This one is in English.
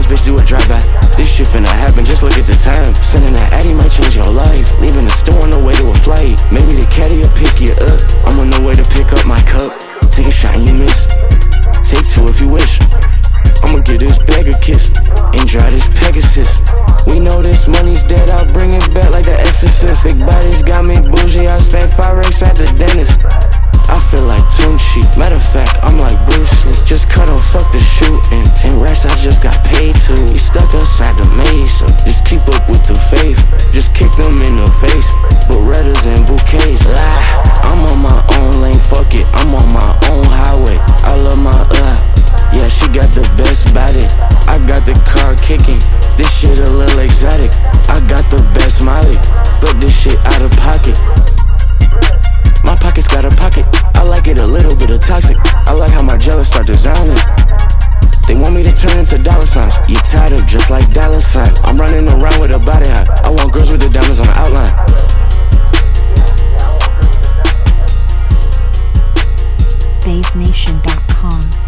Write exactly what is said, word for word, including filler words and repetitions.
bitch do a drive-by. This shit finna happen, just look at the time. Sending that Addy might change your life. Leaving the store on the way to a flight. Maybe the caddy will pick you up. I'm on the way to pick up my cup. Take a shot and you miss. Take two if you wish. I'ma give this bag a kiss and drive this Pegasus. We know this money's dead, I'll bring it back like the Exorcist. Big bodies got me bougie, I spent five racks at the dentist. I feel like Tunchi, matter of fact, I'm like Bruce Lee. Just cut off, fuck the shooting. Ten racks I just got paid to. You stuck outside the maze, so just keep up with the faith. Just kick them in the face, Berettas and bouquets. Lie, I'm on my own lane, fuck it, I'm on my own highway. I love my uh, yeah, she got the best body. I got the car kicking, this shit a little exotic. I got the best Molly, but this shit out of pocket. My pockets got a pocket, I like it a little bit of toxic. I like how my jealous start designing. They want me to turn into dollar signs. You tied up just like dollar sign. I'm running around with a body hot. I want girls with the diamonds on the outline. Bass Nation dot com